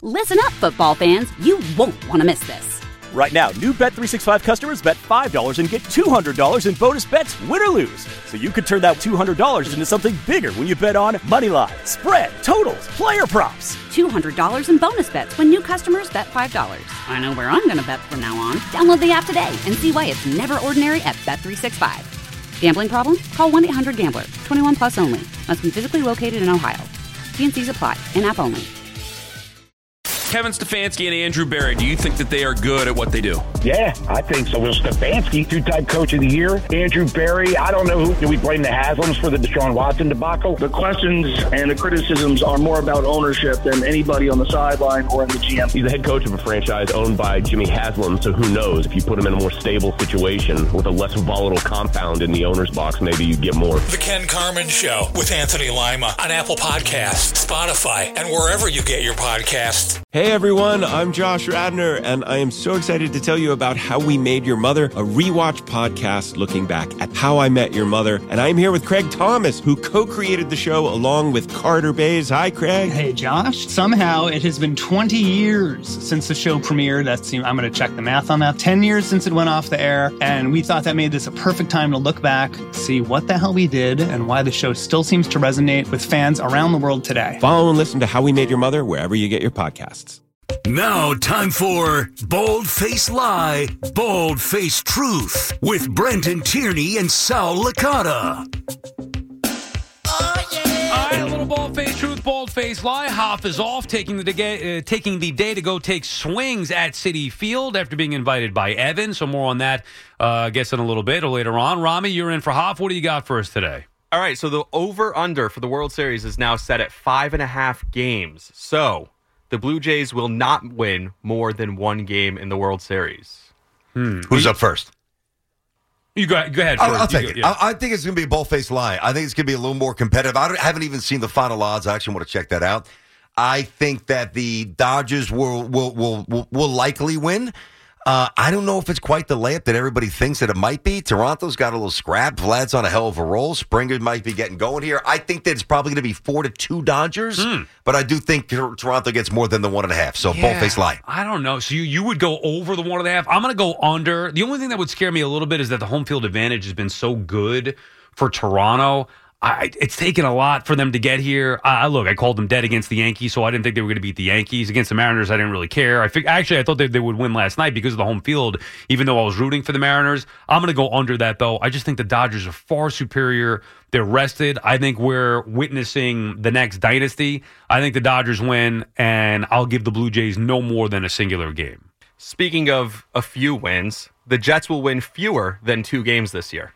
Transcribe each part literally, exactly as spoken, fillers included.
Listen up, football fans. You won't want to miss this. Right now, new Bet three sixty-five customers bet five dollars and get two hundred dollars in bonus bets, win or lose. So you could turn that two hundred dollars into something bigger when you bet on money line, spread, totals, player props. two hundred dollars in bonus bets when new customers bet five dollars. I know where I'm going to bet from now on. Download the app today and see why it's never ordinary at Bet three sixty-five. Gambling problem? Call one eight hundred gambler. twenty-one plus only. Must be physically located in Ohio. T and C's apply. In-app only. Kevin Stefanski and Andrew Berry, do you think that they are good at what they do? Yeah, I think so. Well, Stefanski, two-time coach of the year. Andrew Berry, I don't know who. Do we blame the Haslams for the Deshaun Watson debacle? The questions and the criticisms are more about ownership than anybody on the sideline or in the G M. He's the head coach of a franchise owned by Jimmy Haslam, so who knows? If you put him in a more stable situation with a less volatile compound in the owner's box, maybe you get more. The Ken Carman Show with Anthony Lima on Apple Podcasts, Spotify, and wherever you get your podcasts. Hey everyone, I'm Josh Radner, and I am so excited to tell you about How We Made Your Mother, a rewatch podcast looking back at How I Met Your Mother. And I'm here with Craig Thomas, who co-created the show along with Carter Bays. Hi, Craig. Hey, Josh. Somehow it has been twenty years since the show premiered. That's, I'm going to check the math on that. ten years since it went off the air, and we thought that made this a perfect time to look back, see what the hell we did, and why the show still seems to resonate with fans around the world today. Follow and listen to How We Made Your Mother wherever you get your podcasts. Now, time for Bold Face Lie, Bold Face Truth with Brendan Tierney and Sal Licata. Oh, yeah. All right, a little Bold Face Truth, Bold Face Lie. Hoff is off, taking the, day, uh, taking the day to go take swings at Citi Field after being invited by Evan. So more on that, uh, I guess, in a little bit or later on. Rami, you're in for Hoff. What do you got for us today? All right, so the over-under for the World Series is now set at five and a half games. So the Blue Jays will not win more than one game in the World Series. Hmm. Who's up first? You go, go ahead. I'll, I'll take go, it. Yeah. I, I think it's going to be a bold-faced lie. I think it's going to be a little more competitive. I, don't, I haven't even seen the final odds. I actually want to check that out. I think that the Dodgers will will will will, will likely win. Uh, I don't know if it's quite the layup that everybody thinks that it might be. Toronto's got a little scrap. Vlad's on a hell of a roll. Springer might be getting going here. I think that it's probably going to be four to two Dodgers, mm. but I do think Toronto gets more than the one and a half. So yeah, bold-faced lie. I don't know. So you, you would go over the one and a half. I'm going to go under. The only thing that would scare me a little bit is that the home field advantage has been so good for Toronto. I, it's taken a lot for them to get here. I, look, I called them dead against the Yankees, so I didn't think they were going to beat the Yankees. Against the Mariners, I didn't really care. I fig- Actually, I thought they, they would win last night because of the home field, even though I was rooting for the Mariners. I'm going to go under that, though. I just think the Dodgers are far superior. They're rested. I think we're witnessing the next dynasty. I think the Dodgers win, and I'll give the Blue Jays no more than a singular game. Speaking of a few wins, the Jets will win fewer than two games this year.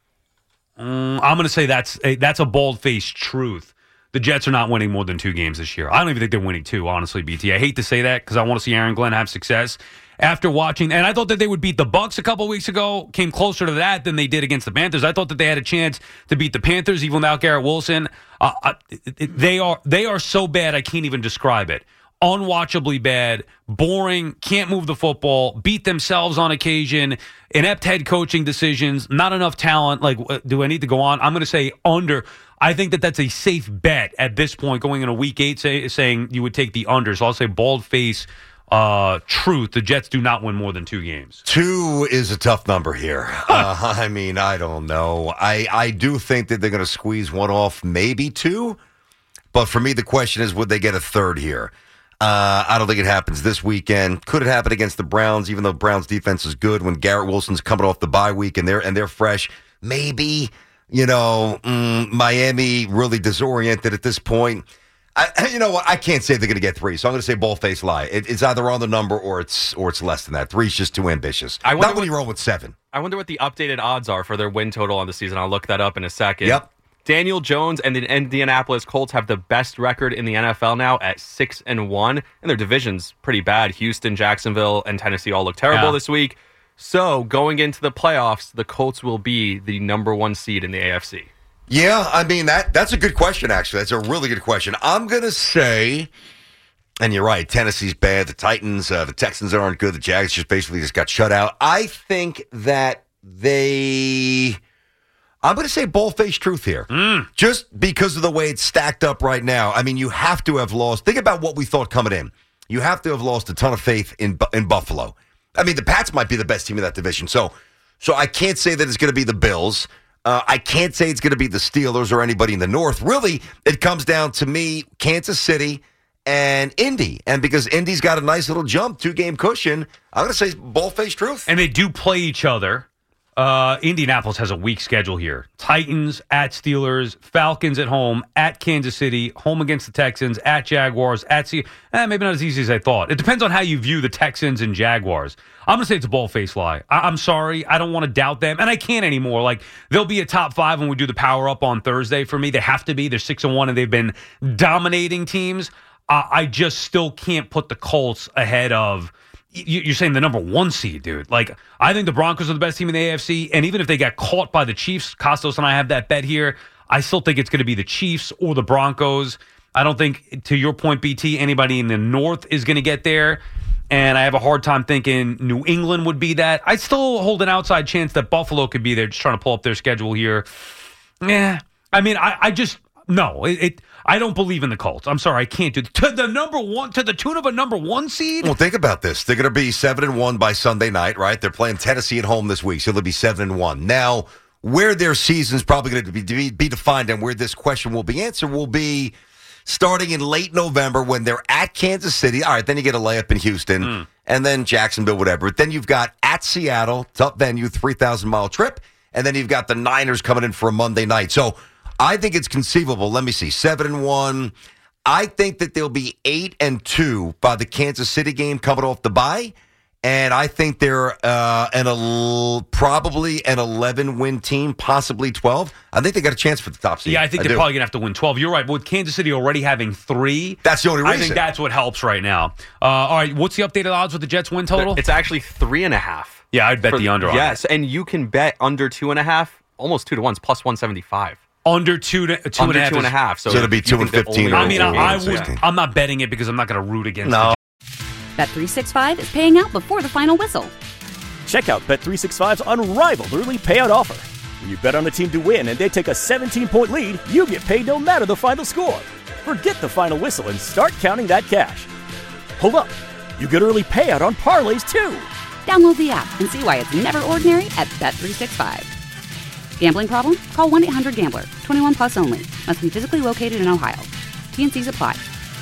Mm, I'm going to say that's a, that's a bold-faced truth. The Jets are not winning more than two games this year. I don't even think they're winning two, honestly, B T. I hate to say that because I want to see Aaron Glenn have success. After watching, and I thought that they would beat the Bucks a couple weeks ago, came closer to that than they did against the Panthers. I thought that they had a chance to beat the Panthers, even without Garrett Wilson. Uh, uh, it, it, they are they are so bad, I can't even describe it. Unwatchably bad, boring, can't move the football, beat themselves on occasion, inept head coaching decisions, not enough talent. Like, do I need to go on? I'm going to say under. I think that that's a safe bet at this point, going into week eight, say, saying you would take the under. So I'll say bald face uh, truth. The Jets do not win more than two games. Two is a tough number here. uh, I mean, I don't know. I, I do think that they're going to squeeze one off, maybe two. But for me, the question is, would they get a third here? Uh, I don't think it happens this weekend. Could it happen against the Browns, even though Browns defense is good when Garrett Wilson's coming off the bye week and they're and they're fresh? Maybe. You know, mm, Miami really disoriented at this point. I, you know what? I can't say they're going to get three, so I'm going to say bold-faced lie. It, it's either on the number or it's or it's less than that. Three's just too ambitious. I Not when what, you roll with seven. I wonder what the updated odds are for their win total on the season. I'll look that up in a second. Yep. Daniel Jones and the Indianapolis Colts have the best record in the N F L now at six and one, and their division's pretty bad. Houston, Jacksonville, and Tennessee all look terrible yeah. this week. So going into the playoffs, the Colts will be the number one seed in the A F C. Yeah, I mean that that's a good question. Actually, that's a really good question. I'm gonna say, and you're right. Tennessee's bad. The Titans, uh, the Texans aren't good. The Jags just basically just got shut out. I think that they. I'm going to say bold-faced truth here. Mm. Just because of the way it's stacked up right now. I mean, you have to have lost. Think about what we thought coming in. you have to have lost a ton of faith in in Buffalo. I mean, the Pats might be the best team in that division. So, so I can't say that it's going to be the Bills. Uh, I can't say it's going to be the Steelers or anybody in the North. Really, it comes down to me, Kansas City, and Indy. And because Indy's got a nice little jump, two-game cushion, I'm going to say ball-faced truth. And they do play each other. Uh, Indianapolis has a weak schedule here. Titans at Steelers, Falcons at home, at Kansas City, home against the Texans, at Jaguars, at C. Eh, maybe not as easy as I thought. It depends on how you view the Texans and Jaguars. I'm going to say it's a ball-faced lie. I- I'm sorry. I don't want to doubt them, and I can't anymore. Like, they'll be a top five when we do the power-up on Thursday for me. They have to be. They're six and one, and they've been dominating teams. Uh, I just still can't put the Colts ahead of... You're saying the number one seed, dude. Like, I think the Broncos are the best team in the A F C, and even if they got caught by the Chiefs, Costos and I have that bet here, I still think it's going to be the Chiefs or the Broncos. I don't think, to your point, B T, anybody in the North is going to get there, and I have a hard time thinking New England would be that. I still hold an outside chance that Buffalo could be there, just trying to pull up their schedule here. Yeah, I mean, I, I just, no, it, it I don't believe in the Colts. I'm sorry, I can't do to the number one to the tune of a number one seed. Well, think about this. They're going to be seven and one by Sunday night, right? They're playing Tennessee at home this week, so they'll be seven and one. Now, where their season's probably going to be, be, be defined and where this question will be answered will be starting in late November when they're at Kansas City. All right, then you get a layup in Houston, mm. and then Jacksonville, whatever. Then you've got at Seattle, tough venue, three thousand mile trip, and then you've got the Niners coming in for a Monday night. So I think it's conceivable. Let me see, seven and one. I think that they'll be eight and two by the Kansas City game coming off the bye, and I think they're uh, an el- probably an eleven win team, possibly twelve. I think they got a chance for the top seed. Yeah, I think I they're do. probably gonna have to win twelve. You're right. But with Kansas City already having three, that's the only reason. I think that's what helps right now. Uh, all right, what's the updated odds with the Jets win total? It's actually three and a half. Yeah, I'd bet For- the under. on Yes, it. and you can bet under two and a half, almost two to one, plus one seventy five. Under two to two Under and a half. two and a is- half. So, So it'll be you two think and that fifteen only- or I mean, I, I eight and would. sixteen. I'm not betting it because I'm not going to root against. No. Bet three sixty-five is paying out before the final whistle. Check out Bet three sixty-five's unrivaled early payout offer. When you bet on a team to win and they take a seventeen-point lead, you get paid no matter the final score. Forget the final whistle and start counting that cash. Hold up. You get early payout on parlays, too. Download the app and see why it's never ordinary at Bet three sixty-five. Gambling problem? Call one eight hundred gambler. twenty-one plus only. Must be physically located in Ohio. T N Cs apply.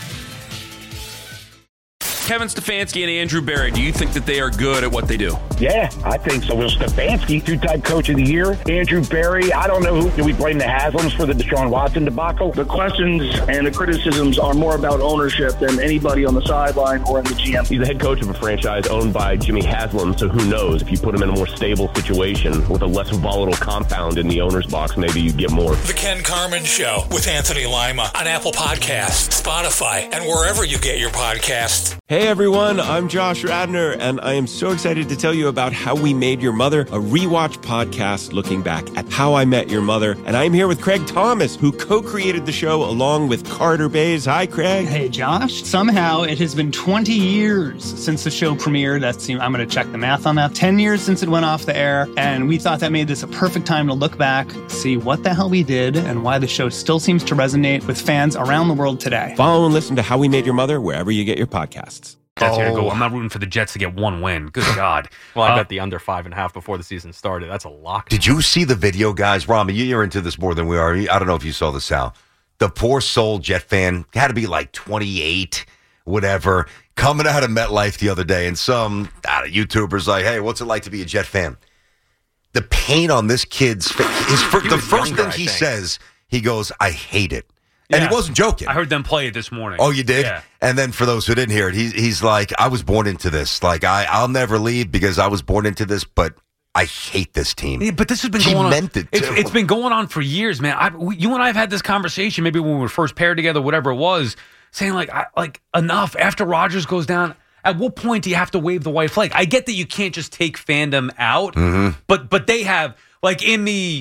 Kevin Stefanski and Andrew Berry, do you think that they are good at what they do? Yeah, I think so. Will Stefanski, two-time coach of the year. Andrew Berry, I don't know who. Do we blame the Haslams for the Deshaun Watson debacle? The questions and the criticisms are more about ownership than anybody on the sideline or in the G M. He's the head coach of a franchise owned by Jimmy Haslam, so who knows? If you put him in a more stable situation with a less volatile compound in the owner's box, maybe you get more. The Ken Carman Show with Anthony Lima on Apple Podcasts, Spotify, and wherever you get your podcasts. Hey everyone, I'm Josh Radner, and I am so excited to tell you about How We Made Your Mother, a rewatch podcast looking back at How I Met Your Mother. And I'm here with Craig Thomas, who co-created the show along with Carter Bays. Hi, Craig. Hey, Josh. Somehow it has been twenty years since the show premiered. That's, I'm going to check the math on that. ten years since it went off the air. And we thought that made this a perfect time to look back, see what the hell we did, and why the show still seems to resonate with fans around the world today. Follow and listen to How We Made Your Mother wherever you get your podcasts. Jets are gonna Oh. go. I'm not rooting for the Jets to get one win. Good God. Well, I Uh, bet the under five and a half before the season started. That's a lock. Did you see the video, guys? Rami, you're into this more than we are. I don't know if you saw the Sal. The poor soul Jet fan had to be like twenty-eight, whatever, coming out of MetLife the other day, and some I don't know, YouTubers like, "Hey, what's it like to be a Jet fan?" The pain on this kid's face. His fir- He the was first younger, thing I he think. says, he goes, "I hate it," and Yeah. he wasn't joking. I heard them play it this morning. Oh, you did? Yeah. And then for those who didn't hear it, he, he's like, I was born into this. Like, I, I'll never leave because I was born into this, but I hate this team. Yeah, but this has been He going on. meant it, it's, too. it's been going on for years, man. I, we, you and I have had this conversation maybe when we were first paired together, whatever it was, saying like, I, like enough. After Rodgers goes down, at what point do you have to wave the white flag? I get that you can't just take fandom out, Mm-hmm. but but they have like in the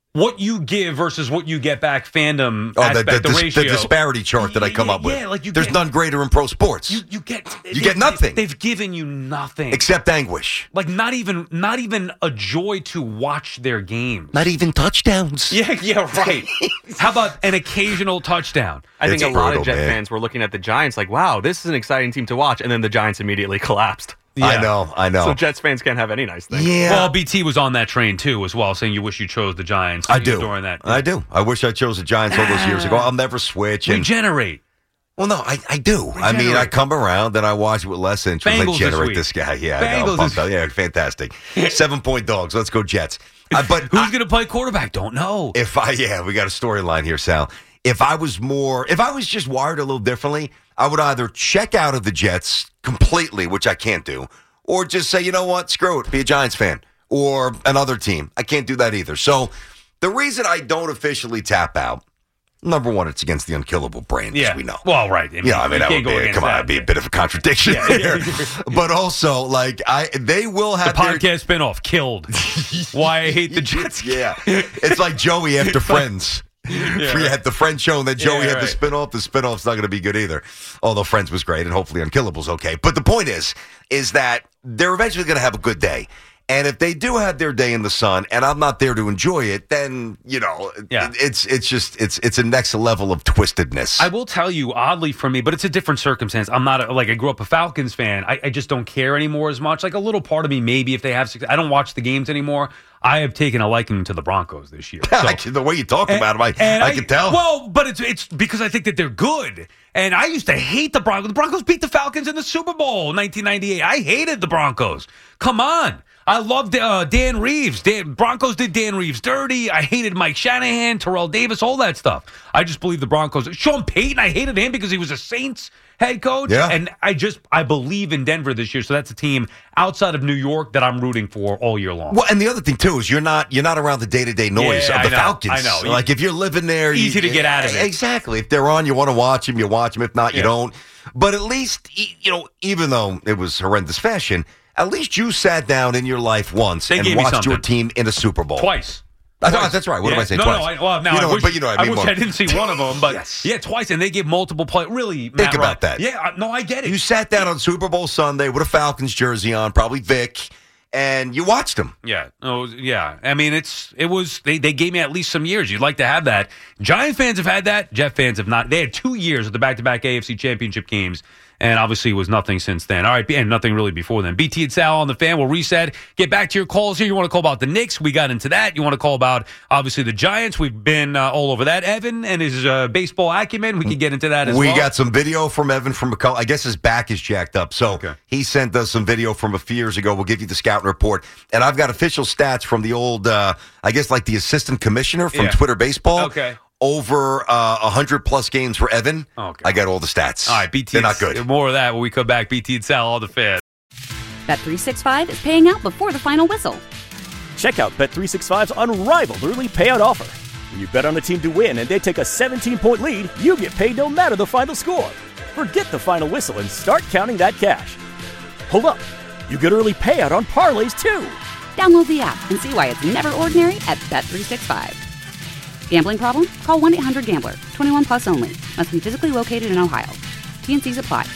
what you give versus what you get back fandom Oh, aspect, the, the, the, the, ratio. the disparity chart that I come yeah, up with. Yeah, like you There's get, none greater in pro sports. You, you get you get nothing. They, they've given you nothing except anguish. Like not even not even a joy to watch their games. Not even touchdowns. Yeah, yeah, right. How about an occasional touchdown? I think It's a lot brutal, of Jet man. fans were looking at the Giants like, wow, this is an exciting team to watch. And then the Giants immediately collapsed. I know, I know. So Jets fans can't have any nice things. Yeah. Well, B T was on that train too, as well, saying you wish you chose the Giants. I do. during that. I do. I wish I chose the Giants all those years ago. I'll never switch. And, Regenerate. well, no, I, I do. I mean, I come around and I watch it with less interest. Bengals I this generate week. this guy. Yeah, I know. Bengals I'm pumped this- up. Yeah, fantastic. Seven point dogs. Let's go Jets. Uh, but Who's going to play quarterback? Don't know. if I, yeah, we got a storyline here, Sal. If I was more, if I was just wired a little differently, I would either check out of the Jets completely, which I can't do, or just say, you know what, screw it, be a Giants fan or another team. I can't do that either. So the reason I don't officially tap out, number one, it's against the unkillable brand, as Yeah. we know. Well, right. I mean, Yeah, I mean, you that can't would go be, against come on, that. it'd be a bit of a contradiction Yeah. here. But also, like, I they will The have their- podcast spinoff killed. Why I hate the Jets. Yeah. It's like Joey after Friends. Yeah, We right. had the Friends show, and then Joey Yeah, had right. the spinoff. The spinoff's not going to be good either. Although Friends was great, and hopefully Unkillable's okay. But the point is, is that they're eventually going to have a good day. And if they do have their day in the sun, and I'm not there to enjoy it, then you know, Yeah. it, it's it's just it's it's a next level of twistedness. I will tell you, oddly for me, but it's a different circumstance. I'm not a, like I grew up a Falcons fan. I, I just don't care anymore as much. Like a little part of me, maybe if they have, success, I don't watch the games anymore. I have taken a liking to the Broncos this year. I can- the way you talk about them, I, And I can tell. Well, but it's it's because I think that they're good. And I used to hate the Broncos. The Broncos beat the Falcons in the Super Bowl in nineteen ninety-eight. I hated the Broncos. Come on. I loved uh, Dan Reeves. Dan, Broncos did Dan Reeves dirty. I hated Mike Shanahan, Terrell Davis, all that stuff. I just believe the Broncos. Sean Payton, I hated him because he was a Saints head coach. Yeah. And I just, I believe in Denver this year. So that's a team outside of New York that I'm rooting for all year long. Well, and the other thing too is you're not you're not around the day to day noise Yeah, of the I know, Falcons. I know. Like if you're living there, Easy you, to get out of it. Exactly. If they're on, you want to watch them. You watch them. If not, you Yeah. don't. But at least e- you know, even though it was horrendous fashion, at least you sat down in your life once They and gave me watched your something. team in a Super Bowl Twice. I thought Twice. that's right. What Yeah. am I saying? No, Twice. no. I, well, now you know, I wish, but you know, what I, mean, wish well, I didn't see one of them, but Yes. yeah, twice, and they give multiple play. Really, Think Matt about Ryan- that. Yeah, I- no, I get it. You sat down on Super Bowl Sunday with a Falcons jersey on, probably Vic, and you watched them. Yeah. Oh, yeah. I mean, it's it was they, they gave me at least some years. You'd like to have that. Giant fans have had that. Jet fans have not. They had two years of the back-to-back A F C Championship games, and obviously it was nothing since then. All right, and nothing really before then. B T and Sal on the Fan will reset. Get back to your calls here. You want to call about the Knicks? We got into that. You want to call about obviously the Giants? We've been uh, all over that. Evan and his uh, baseball acumen. We can get into that as we well. got some video from Evan from a couple. I guess his back is jacked up. So Okay. he sent us some video from a few years ago. We'll give you the scouting report. And I've got official stats from the old, uh, I guess, like the assistant commissioner from Yeah. Twitter Baseball. Okay. Over uh, one hundred plus games for Evan. Okay. I got all the stats. All right, B T. They're not good. More of that when we come back. B T and Sal on the Fan. Bet three sixty-five is paying out before the final whistle. Check out Bet three sixty-five's unrivaled early payout offer. When you bet on a team to win and they take a seventeen-point lead, you get paid no matter the final score. Forget the final whistle and start counting that cash. Hold up. You get early payout on parlays, too. Download the app and see why it's never ordinary at Bet three sixty-five. Gambling problem? Call one eight hundred gambler. twenty-one plus only. Must be physically located in Ohio. T N Cs apply.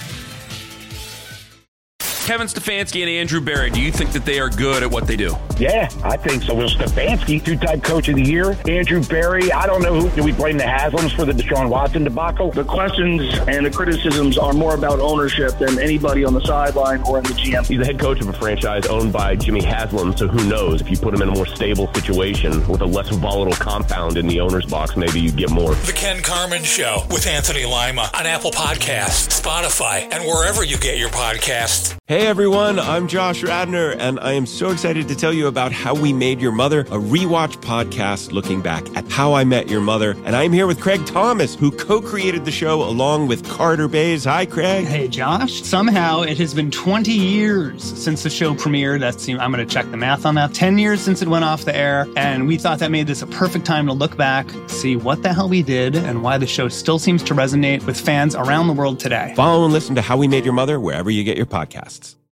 Kevin Stefanski and Andrew Barry, do you think that they are good at what they do? Yeah, I think so. Will Stefanski, two-time coach of the year. Andrew Barry, I don't know who. Do we blame the Haslams for the Deshaun Watson debacle? The questions and the criticisms are more about ownership than anybody on the sideline or in the G M. He's the head coach of a franchise owned by Jimmy Haslam, so who knows? If you put him in a more stable situation with a less volatile compound in the owner's box, maybe you get more. The Ken Carman Show with Anthony Lima on Apple Podcasts, Spotify, and wherever you get your podcasts. Hey everyone, I'm Josh Radner, and I am so excited to tell you about How We Made Your Mother, a rewatch podcast looking back at How I Met Your Mother. And I'm here with Craig Thomas, who co-created the show along with Carter Bays. Hi, Craig. Hey, Josh. Somehow it has been twenty years since the show premiered. That's, I'm going to check the math on that. ten years since it went off the air. And we thought that made this a perfect time to look back, see what the hell we did, and why the show still seems to resonate with fans around the world today. Follow and listen to How We Made Your Mother wherever you get your podcasts.